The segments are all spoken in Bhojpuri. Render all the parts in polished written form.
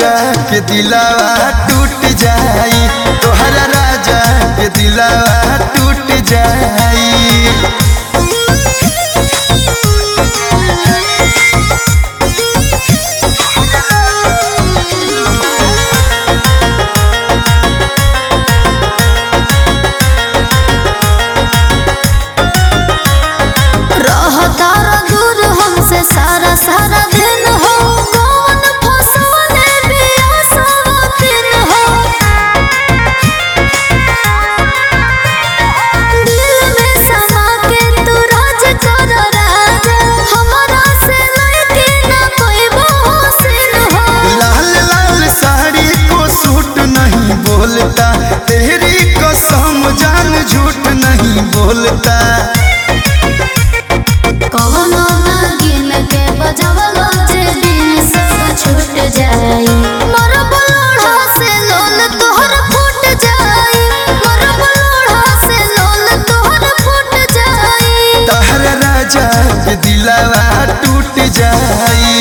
राजा के दिलावा टूट जाई, तोहरा राजा के दिलावा टूट जाई। सारा सारा दिन हो कौन फसवने बेआसवा दिन हो, दिल में समा के तू राज कर राजा, हमारा से लड़के ना कोई बहुसिन हो। लाल लाल साड़ी को सूट नहीं बोलता, तेरी कसम जान झूठ नहीं बोलता। कौनो नागिन के बजावलो जे दिन सब छूट जाई, मोर बलोढ़ा से लोल तोहर फूट जाई, मोर बलोढ़ा से लोल तोहर फूट जाई। तोहरा राजा के दिलावा टूट जाई।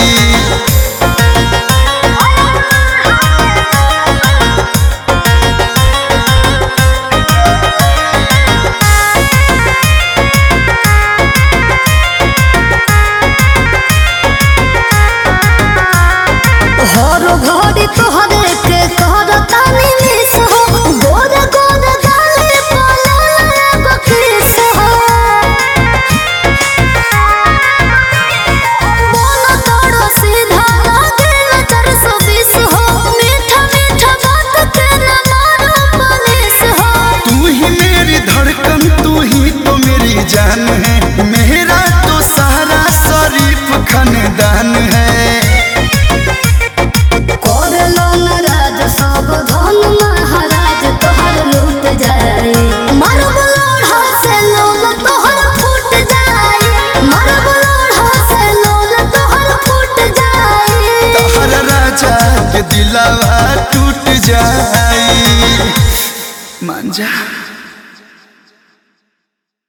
हर घड़ी तोहरे के कहतानी मिस हो, गोर गोर गाले पलाल एगो किस हो, बोलो तोड़ो सीधा लागे न 420 हो, मीठा मीठा बात के न मारो पुलिस हो। तू ही मेरी धड़कन, तू ही तो मेरी जान है, मेरा तो सारा शरीफ खानदान है। महाराज तोहर लूट जाए, मर बलोढ़ा से लोल तोहर फूट जाए, मर बलोढ़ा से लोल तोहर फूट जाए। तोहरा राजा के दिलावा टूट जाई। मान जा।